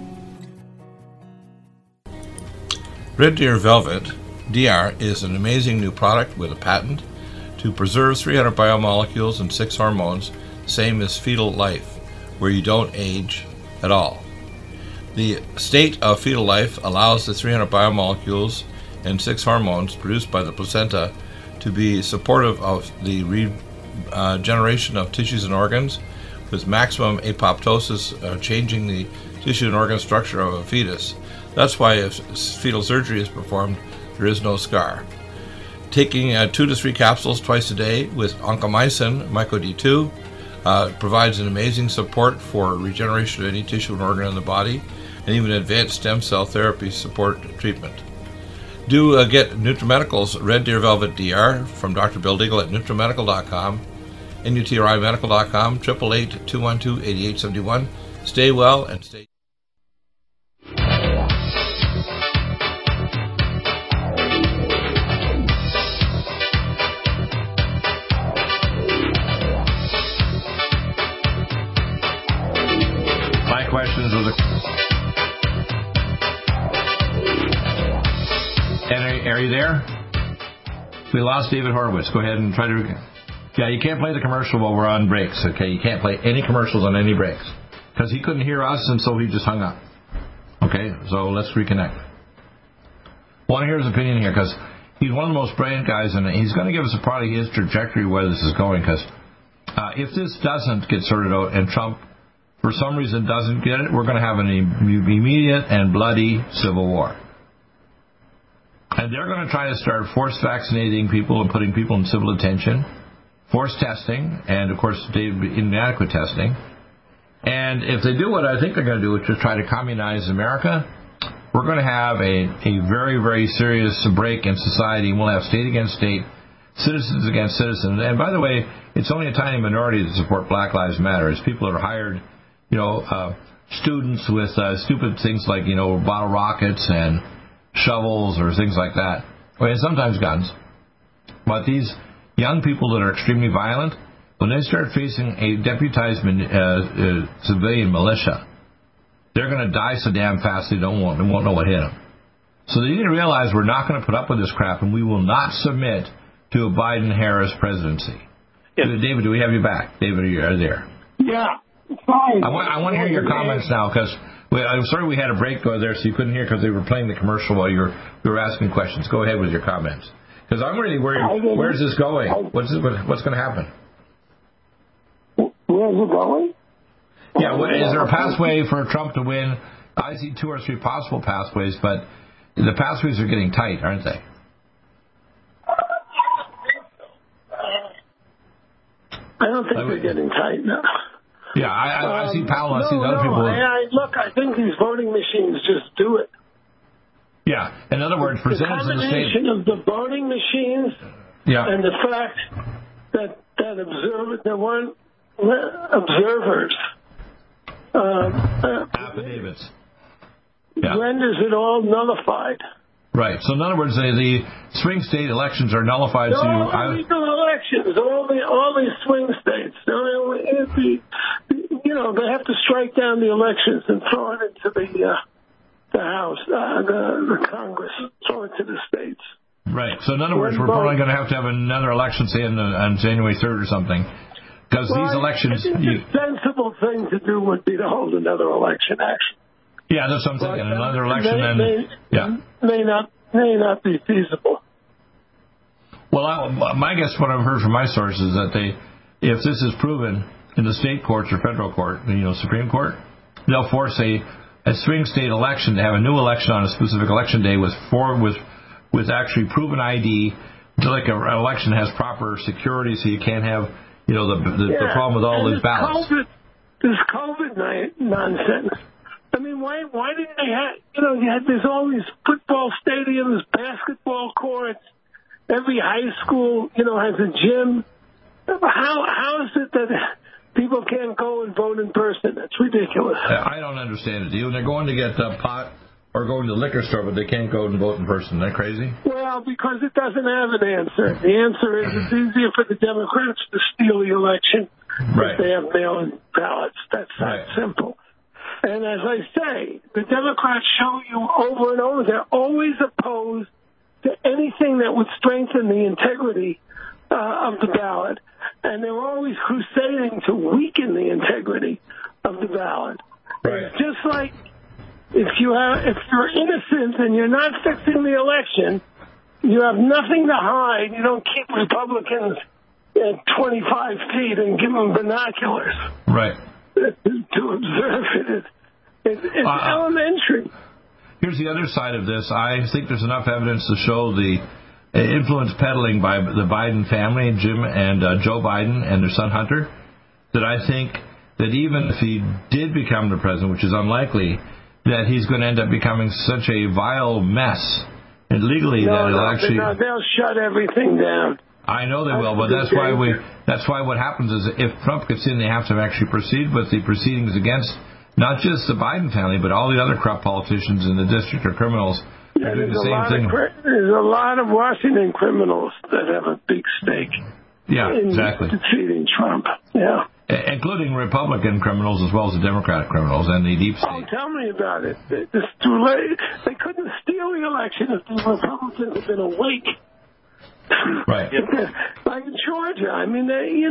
Red Deer Velvet DR is an amazing new product with a patent to preserve 300 biomolecules and 6 hormones, same as fetal life, where you don't age at all. The state of fetal life allows the 300 biomolecules and 6 hormones produced by the placenta to be supportive of the regeneration of tissues and organs, with maximum apoptosis, changing the tissue and organ structure of a fetus. That's why if fetal surgery is performed, there is no scar. Taking 2 to 3 capsules twice a day with oncomycin, MycoD2, provides an amazing support for regeneration of any tissue and organ in the body, and even advanced stem cell therapy support treatment. Do get NutriMedical's Red Deer Velvet DR from Dr. Bill Deagle at NutriMedical.com, NUTRIMedical.com, 888-212-8871. Stay well and stay... My questions was Are you there? We lost David Horowitz. Go ahead and try to... Yeah, you can't play the commercial while we're on breaks, okay? You can't play any commercials on any breaks. Because he couldn't hear us, and so he just hung up. Okay, so let's reconnect. I want to hear his opinion here, because he's one of the most brilliant guys, and he's going to give us a part of his trajectory where this is going, because if this doesn't get sorted out and Trump, for some reason, doesn't get it, we're going to have an immediate and bloody civil war. And they're going to try to start forced vaccinating people and putting people in civil detention, forced testing, and, of course, inadequate testing. And if they do what I think they're going to do, which is try to communize America, we're going to have a very, very serious break in society. We'll have state against state, citizens against citizens. And, by the way, it's only a tiny minority that support Black Lives Matter. It's people that are hired, students with stupid things like, bottle rockets and shovels or things like that, and sometimes guns. But these young people that are extremely violent, when they start facing a deputized civilian militia, they're going to die so damn fast they won't know what hit them. So they need to realize we're not going to put up with this crap, and we will not submit to a Biden-Harris presidency. Yes. David, do we have you back? David, are you there? Yeah. Fine. I want to hear your comments now, because I'm sorry we had a break there, so you couldn't hear because they were playing the commercial while you were asking questions. Go ahead with your comments, because I'm really worried. Where's this going? What's going to happen? Where's it going? Yeah, is there a pathway for Trump to win? I see 2 or 3 possible pathways, but the pathways are getting tight, aren't they? I don't think they're getting tight now. Yeah, I see Powell, I see the other people. Look, I think these voting machines just do it. Yeah, in other words, presenters in the state... The combination of the voting machines and the fact that there weren't observers. Affidavits. Renders it all nullified. Right. So in other words, the swing state elections are nullified. All elections, all these swing states. They have to strike down the elections and throw it into the House, the Congress, throw it to the states. Right. So in other words, we're probably going to have another election, say on January 3rd or something, because these elections. I think the sensible thing to do would be to hold another election. Actually. Yeah, that's what I'm thinking. Another election, may not be feasible. Well, my guess, what I've heard from my sources, is that if this is proven in the state courts or federal court, Supreme Court, they'll force a swing state election to have a new election on a specific election day with actually proven ID, like an election has proper security, so you can't have the problem with all those ballots. This COVID nonsense. I mean, why didn't they have, there's all these football stadiums, basketball courts, every high school, has a gym. How is it that people can't go and vote in person? That's ridiculous. I don't understand it. They're going to get pot or going to the liquor store, but they can't go and vote in person. Isn't that crazy? Well, because it doesn't have an answer. The answer is it's easier for the Democrats to steal the election if they have mail-in ballots. That's that simple. And as I say, the Democrats show you over and over, they're always opposed to anything that would strengthen the integrity of the ballot. And they're always crusading to weaken the integrity of the ballot. Right. It's just like if you're innocent and you're not fixing the election, you have nothing to hide. You don't keep Republicans at 25 feet and give them binoculars. Right. To observe it. It's elementary. Here's the other side of this. I think there's enough evidence to show the influence peddling by the Biden family, Jim and Joe Biden and their son Hunter, that I think that even if he did become the president, which is unlikely, that he's going to end up becoming such a vile mess and legally they'll shut everything down. I know they will, but that's why what happens is if Trump gets in, they have to actually proceed with the proceedings against not just the Biden family, but all the other corrupt politicians in the district or criminals. They're doing the same thing. There's a lot of Washington criminals that have a big stake. In defeating Trump. Yeah. Including Republican criminals as well as the Democratic criminals and the deep state. Oh, tell me about it. It's too late. They couldn't steal the election if the Republicans had been awake. Right. Like in Georgia. I mean,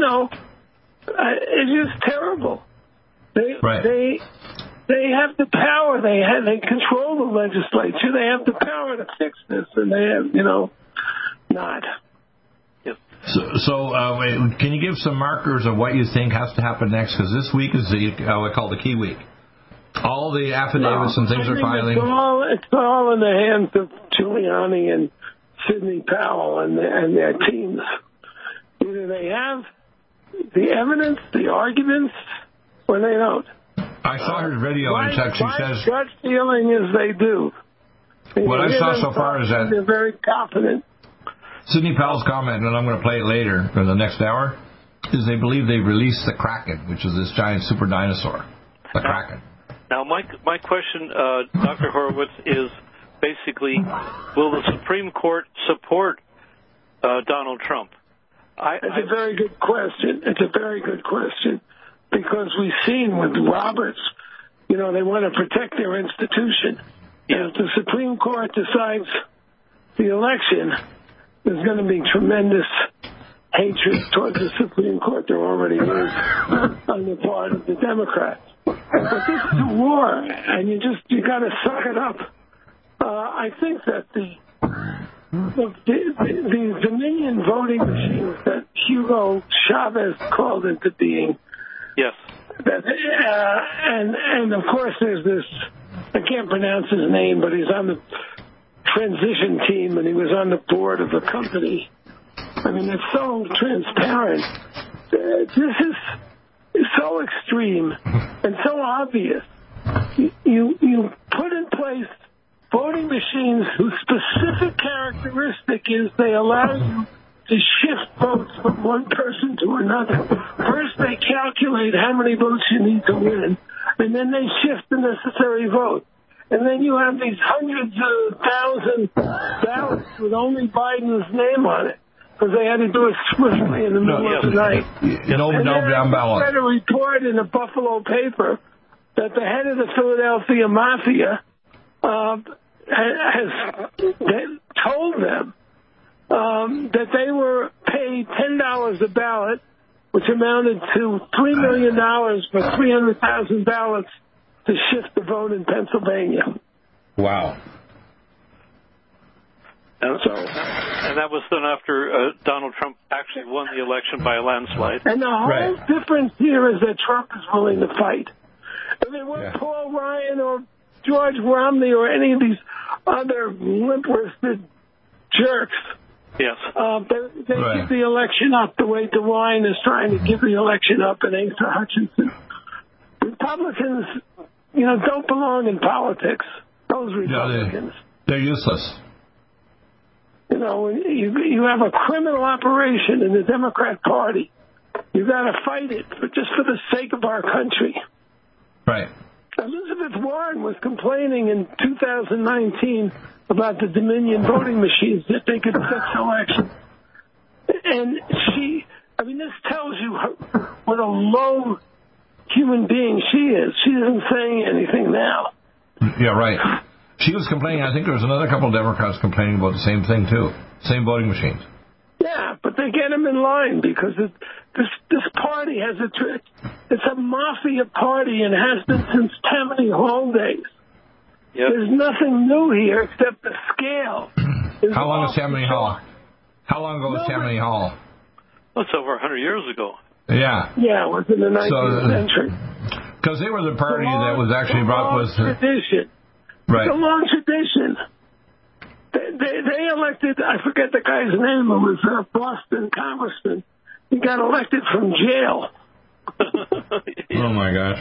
it's just terrible. They have the power. They control the legislature. They have the power to fix this, and they have, not. Yep. So can you give some markers of what you think has to happen next? Because this week is we call the key week. All the affidavits and things are filing. It's all in the hands of Giuliani and Sidney Powell and their teams. Either they have the evidence, the arguments, or they don't. I saw her video in text. She says, gut feeling is they do. What I saw so far is that they're very confident. Sidney Powell's comment, and I'm going to play it later in the next hour, is they believe they've released the Kraken, which is this giant super dinosaur. The Kraken. Now, my question, Dr. Horowitz, is basically, will the Supreme Court support Donald Trump? It's a very good question. Because we've seen with Roberts, they want to protect their institution. Yeah. If the Supreme Court decides the election, there's going to be tremendous hatred towards the Supreme Court. There already is on the part of the Democrats. But this is a war, and you got to suck it up. I think that the Dominion voting machines that Hugo Chavez called into being. Yes. And of course there's this, I can't pronounce his name, but he's on the transition team and he was on the board of a company. I mean, it's so transparent. This is so extreme and so obvious. You put in place voting machines whose specific characteristic is they allow you to shift votes from one person to another. First, they calculate how many votes you need to win, and then they shift the necessary vote. And then you have these hundreds of thousands ballots with only Biden's name on it, because they had to do it swiftly in the middle of the night. No down ballot. I read a report in the Buffalo paper that the head of the Philadelphia Mafia has told them that they were paid $10 a ballot, which amounted to $3 million for 300,000 ballots to shift the vote in Pennsylvania. Wow. And that was done after Donald Trump actually won the election by a landslide. And the whole difference here is that Trump is willing to fight. If it weren't Paul Ryan or George Romney or any of these other limp-wristed jerks, yes, they give the election up the way DeWine is trying to give the election up and Asa Hutchinson. Republicans, don't belong in politics. Those Republicans. They're useless. You have a criminal operation in the Democrat Party. You got to fight it just for the sake of our country. Right. Elizabeth Warren was complaining in 2019 about the Dominion voting machines that they could fix elections. And this tells you what a low human being she is. She isn't saying anything now. Yeah, right. She was complaining. I think there was another couple of Democrats complaining about the same thing, too. Same voting machines. Yeah, but they get them in line because this party has it's a mafia party and has been since Tammany Hall days. Yep. There's nothing new here except the scale. How long is Tammany Hall? How long ago was Tammany Hall? Well, it's over 100 years ago. Yeah. Yeah, it was in the 19th century. Because they were the party that was actually brought with tradition. Right. It's a long tradition. They elected, I forget the guy's name, who was a Boston congressman. He got elected from jail. Oh, my gosh.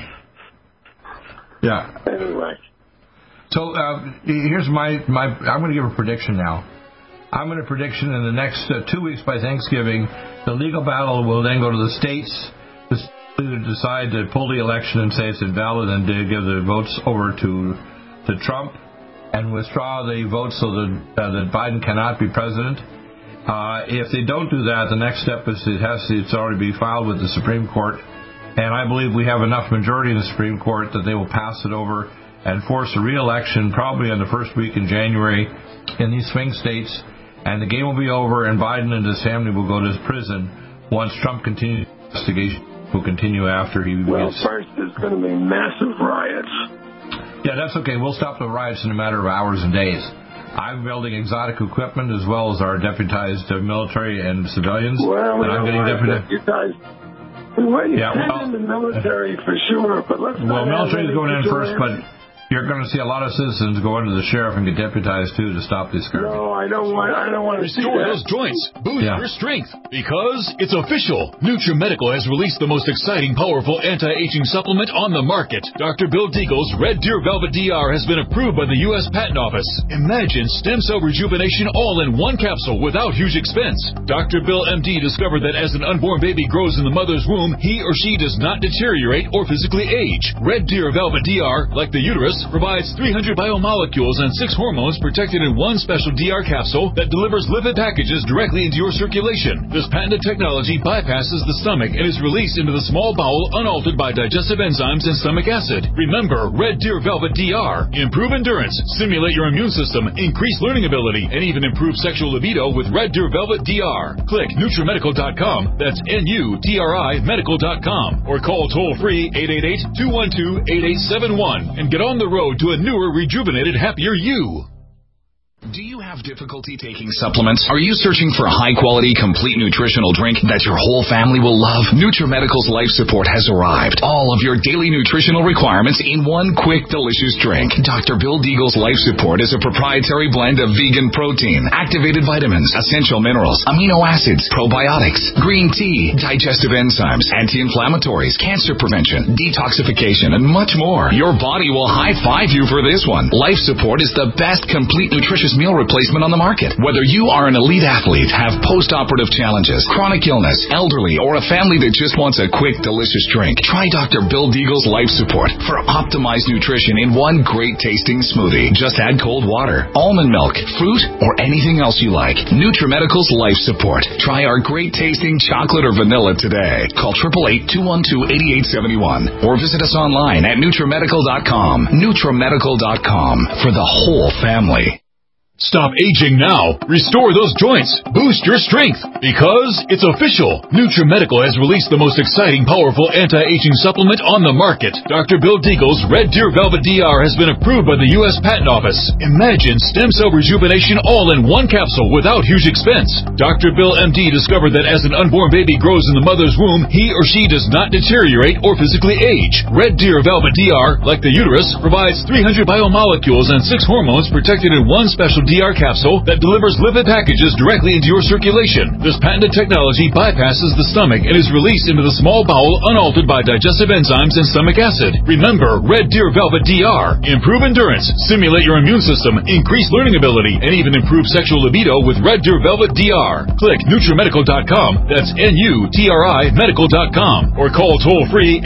Yeah. Anyway. So here's I'm going to give a prediction now. I'm going to prediction in the next 2 weeks by Thanksgiving, the legal battle will then go to the states. The states either decide to pull the election and say it's invalid and to give the votes over to Trump and withdraw the votes so that Biden cannot be president. If they don't do that, the next step is it's already be filed with the Supreme Court. And I believe we have enough majority in the Supreme Court that they will pass it over and force a re-election probably in the first week in January in these swing states. And the game will be over, and Biden and his family will go to prison once Trump continues the investigation. Will continue after he gets... first there's going to be massive riots. Yeah, that's okay. We'll stop the riots in a matter of hours and days. I'm building exotic equipment as well as our deputized military and civilians. Well, I'm getting deputized. Well, you in the military for sure, but let's not... Well, military is going in first, but you're going to see a lot of citizens go into the sheriff and get deputized, too, to stop this garbage. No, I don't want to restore those joints. Boost your strength. Because it's official. NutriMedical has released the most exciting, powerful anti-aging supplement on the market. Dr. Bill Deagle's Red Deer Velvet DR has been approved by the U.S. Patent Office. Imagine stem cell rejuvenation all in one capsule without huge expense. Dr. Bill MD discovered that as an unborn baby grows in the mother's womb, he or she does not deteriorate or physically age. Red Deer Velvet DR, like the uterus, provides 300 biomolecules and 6 hormones protected in one special DR capsule that delivers lipid packages directly into your circulation. This patented technology bypasses the stomach and is released into the small bowel unaltered by digestive enzymes and stomach acid. Remember, Red Deer Velvet DR. Improve endurance, stimulate your immune system, increase learning ability, and even improve sexual libido with Red Deer Velvet DR. Click NutriMedical.com, that's NUTRI Medical.com, or call toll-free 888-212-8871 and get on the road to a newer, rejuvenated, happier you. Do you have difficulty taking supplements? Are you searching for a high-quality, complete nutritional drink that your whole family will love? NutriMedical's Life Support has arrived. All of your daily nutritional requirements in one quick, delicious drink. Dr. Bill Deagle's Life Support is a proprietary blend of vegan protein, activated vitamins, essential minerals, amino acids, probiotics, green tea, digestive enzymes, anti-inflammatories, cancer prevention, detoxification, and much more. Your body will high-five you for this one. Life Support is the best complete nutritious meal replacement on the market. Whether you are an elite athlete, have post-operative challenges, chronic illness, elderly, or a family that just wants a quick, delicious drink, try Dr. Bill Deagle's Life Support for optimized nutrition in one great-tasting smoothie. Just add cold water, almond milk, fruit, or anything else you like. NutriMedical's Life Support. Try our great-tasting chocolate or vanilla today. Call 888-212-8871 or visit us online at NutriMedical.com. NutriMedical.com for the whole family. Stop aging now. Restore those joints. Boost your strength. Because it's official. NutriMedical has released the most exciting, powerful anti-aging supplement on the market. Dr. Bill Deagle's Red Deer Velvet DR has been approved by the U.S. Patent Office. Imagine stem cell rejuvenation all in one capsule without huge expense. Dr. Bill MD discovered that as an unborn baby grows in the mother's womb, he or she does not deteriorate or physically age. Red Deer Velvet DR, like the uterus, provides 300 biomolecules and 6 hormones protected in one special DR capsule that delivers lipid packages directly into your circulation. This patented technology bypasses the stomach and is released into the small bowel unaltered by digestive enzymes and stomach acid. Remember, Red Deer Velvet DR. Improve endurance, stimulate your immune system, increase learning ability, and even improve sexual libido with Red Deer Velvet DR. Click NutriMedical.com. That's NUTRI Medical.com. Or call toll-free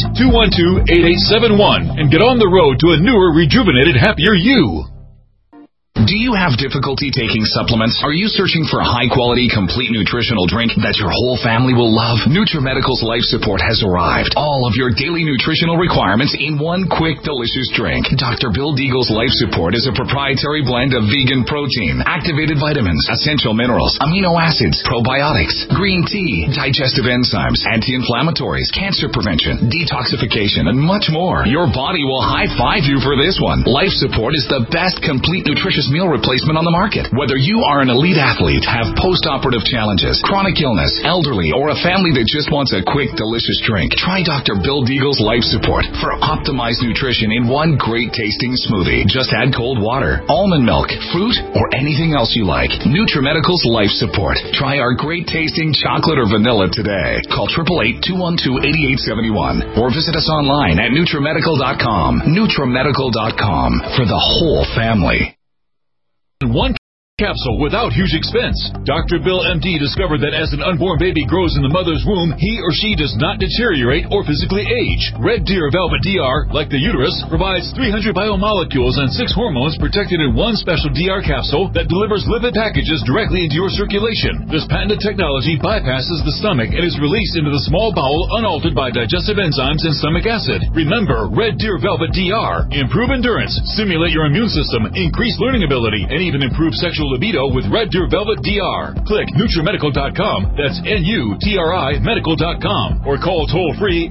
888-212-8871 and get on the road to a newer, rejuvenated, happier you. Do you have difficulty taking supplements? Are you searching for a high-quality, complete nutritional drink that your whole family will love? NutriMedical's Life Support has arrived. All of your daily nutritional requirements in one quick, delicious drink. Dr. Bill Deagle's Life Support is a proprietary blend of vegan protein, activated vitamins, essential minerals, amino acids, probiotics, green tea, digestive enzymes, anti-inflammatories, cancer prevention, detoxification, and much more. Your body will high-five you for this one. Life Support is the best complete nutritious meal replacement on the market. Whether you are an elite athlete, have post-operative challenges, chronic illness, elderly, or a family that just wants a quick, delicious drink, try Dr. Bill Deagle's Life Support for optimized nutrition in one great-tasting smoothie. Just add cold water, almond milk, fruit, or anything else you like. NutriMedical's Life Support. Try our great-tasting chocolate or vanilla today. Call 888-212-8871 or visit us online at NutriMedical.com. NutriMedical.com for the whole family. One capsule without huge expense. Dr. Bill MD discovered that as an unborn baby grows in the mother's womb, he or she does not deteriorate or physically age. Red Deer Velvet DR, like the uterus, provides 300 biomolecules and 6 hormones protected in one special DR capsule that delivers lipid packages directly into your circulation. This patented technology bypasses the stomach and is released into the small bowel unaltered by digestive enzymes and stomach acid. Remember, Red Deer Velvet DR. Improve endurance, stimulate your immune system, increase learning ability, and even improve sexual libido with Red Deer Velvet DR. Click NutriMedical.com. That's NUTRI Medical.com. Or call toll-free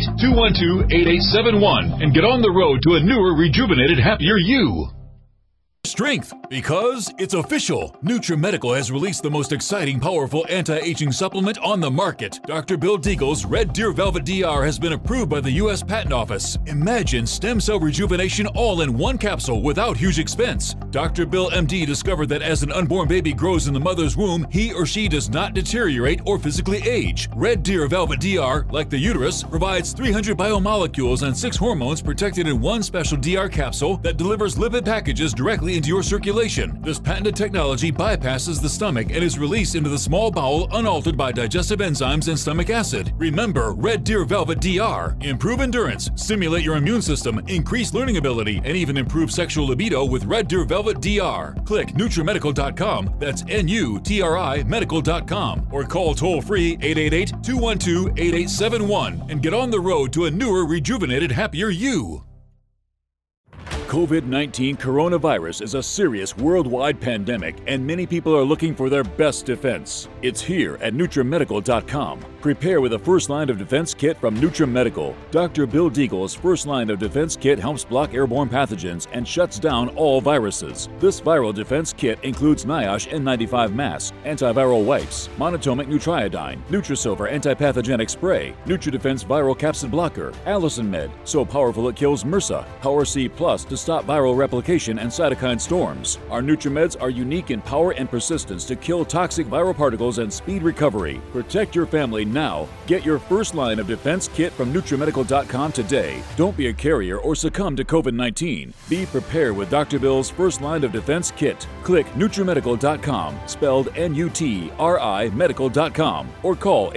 888-212-8871 and get on the road to a newer, rejuvenated, happier you. Strength, because it's official. NutriMedical has released the most exciting, powerful anti-aging supplement on the market. Dr. Bill Deagle's Red Deer Velvet DR has been approved by the U.S. Patent Office. Imagine stem cell rejuvenation all in one capsule without huge expense. Dr. Bill MD discovered that as an unborn baby grows in the mother's womb, he or she does not deteriorate or physically age. Red Deer Velvet DR, like the uterus, provides 300 biomolecules and 6 hormones protected in one special DR capsule that delivers lipid packages directly into your circulation. This patented technology bypasses the stomach and is released into the small bowel unaltered by digestive enzymes and stomach acid. Remember, Red Deer Velvet DR. Improve endurance, stimulate your immune system, increase learning ability, and even improve sexual libido with Red Deer Velvet DR. Click NutriMedical.com. That's NUTRI Medical.com. Or call toll-free 888-212-8871 and get on the road to a newer, rejuvenated, happier you. COVID-19 coronavirus is a serious worldwide pandemic, and many people are looking for their best defense. It's here at NutriMedical.com. Prepare with a first line of defense kit from NutriMedical. Dr. Bill Deagle's first line of defense kit helps block airborne pathogens and shuts down all viruses. This viral defense kit includes NIOSH N95 mask, antiviral wipes, monatomic Nutriodine, Nutrisilver antipathogenic spray, NutriDefense viral capsid blocker, Allison Med, so powerful it kills MRSA, Power C Plus to stop viral replication and cytokine storms. Our NutriMeds are unique in power and persistence to kill toxic viral particles and speed recovery. Protect your family now. Get your first line of defense kit from NutriMedical.com today. Don't be a carrier or succumb to COVID-19. Be prepared with Dr. Bill's first line of defense kit. Click NutriMedical.com, spelled N-U-T-R-I Medical.com, or call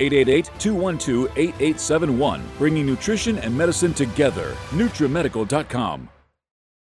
888-212-8871, bringing nutrition and medicine together. NutriMedical.com.